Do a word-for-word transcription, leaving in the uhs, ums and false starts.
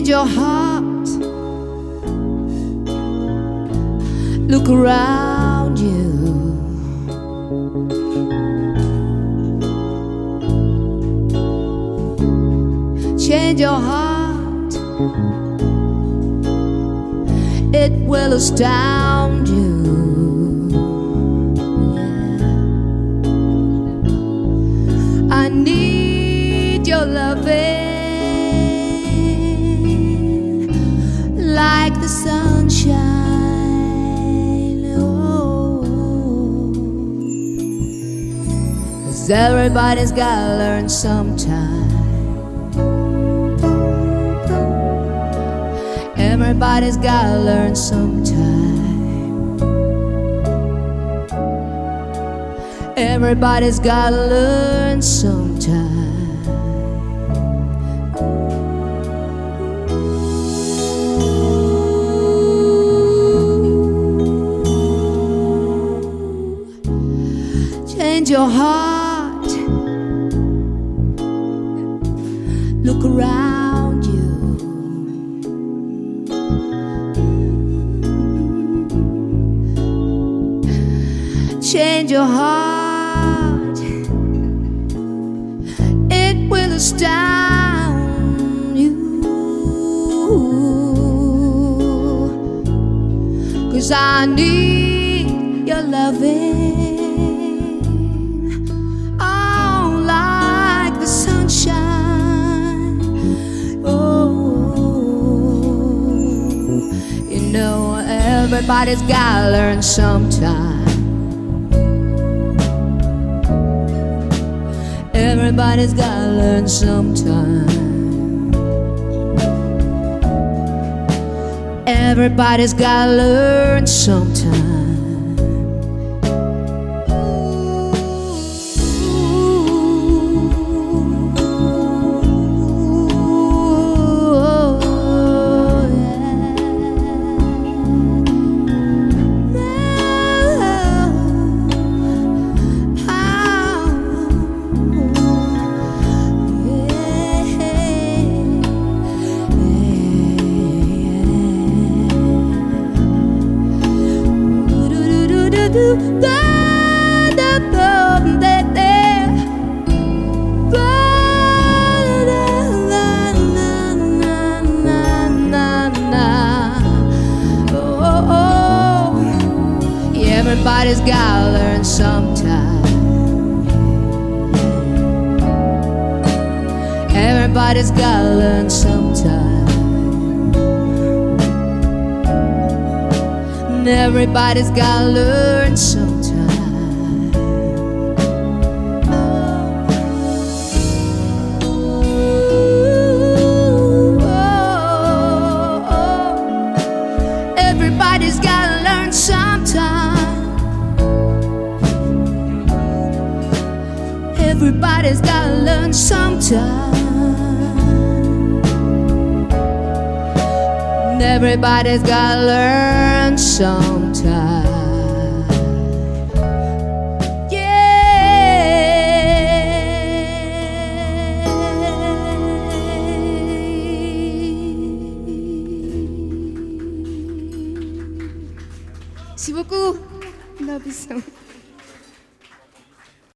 your heart. Look around you. Change your heart. It will astound you. Yeah. I need your loving like the sunshine. Oh, 'cause everybody's gotta learn sometime. Everybody's gotta learn sometime. Everybody's gotta learn sometime. Change your heart. Look around you. Change your heart. It will astound you. 'Cause I need your loving, oh, like the sunshine. Oh, you know everybody's gotta learn sometime. Everybody's gotta learn sometime. Everybody's gotta learn sometime. Everybody's gotta learn sometime. Everybody's gotta learn sometime. Everybody's gotta learn sometime. Ooh, oh, oh. Everybody's gotta learn sometime. Everybody's gotta learn sometime. Everybody's gotta learn sometime. Yeah. Merci beaucoup. Love you so much.